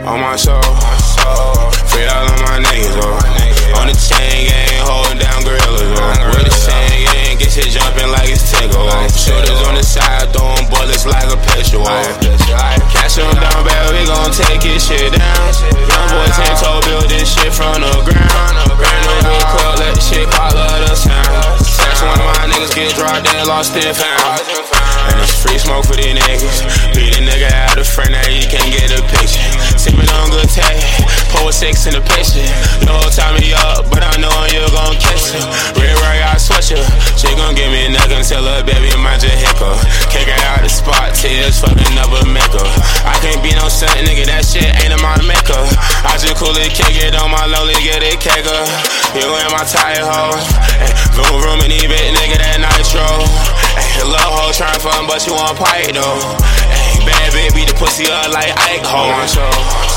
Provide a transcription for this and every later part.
on my soul. Free all of my niggas, on the chain gang, holding down gorillas, with the chain gang, get shit jumping like it's Tego. Shooters on the side, throwing bullets like a pistol. Cash them down, bad, we gon' take his shit down. Young boy 10 toe build this shit from the ground. Brand new big club, let the shit call up the sound. That's one of my niggas get dropped, then lost and found. And it's free smoke for these niggas. Beat a nigga out of front, now you can't get a picture. Sippin' on good tag, pour 6 in the picture. The whole time me up, but I know you gon' catch her. Red Ray, I switch her. She gon' give me a nigga and tell her, baby, I might just hit her. Kick her out the spot, tears fucking never make her. I can't be no son, nigga, that shit ain't in my maker. I just coolly kick it on my lonely, get it kegger. You in my tire hole. Vroom vroom and these bitch nigga, that nitro. Lil' hoe tryna fuck, but she want pipe though. Bad bitch beat the pussy up like Ike Ho. On my show,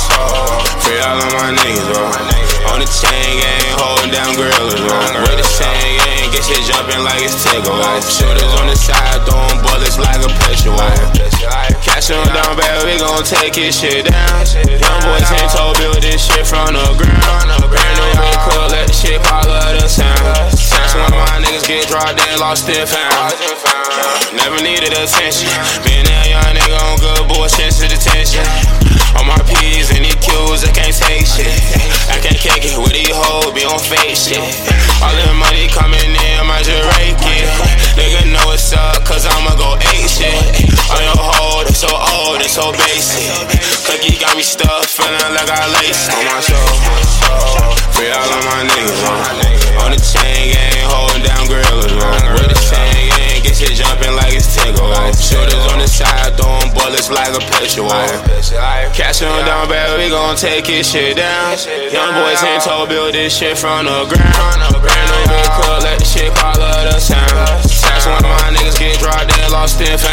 free all of my niggas, on the chain gang, holding down gorillas, with the chain gang, get shit jumping like it's Tego. Shooters on the side, throwing bullets like a pistol. Cash them down, bad, we gon' take his shit down. Young boy 10 toe build this shit from the ground. Brand new big club, let the shit call up the sound. That's one of my niggas get dropped, then lost and found. Never needed attention. Being that young nigga on good bullshit to detention. On my P's and these Q's, I can't take shit. I can't kick it with these hoes, be on fake shit. All the money coming in, I might just rake it. Nigga know what's up, cause I'ma go 8 shit. On your hoe, they so old, they so basic. Cookie got me stuck, feeling like I lace. On my show, free all of my niggas, on the chain gang, holding down gorillas, with the chain gang, get shit jumping like it's Tego. Shooters on the side, throwing bullets like a pistol. Cash him down, bad, we gon' take his shit down. Young boy 10 toe build this shit from the ground. Brand new big club, let the shit call up the sound. That's one of my niggas get dropped, then lost and found.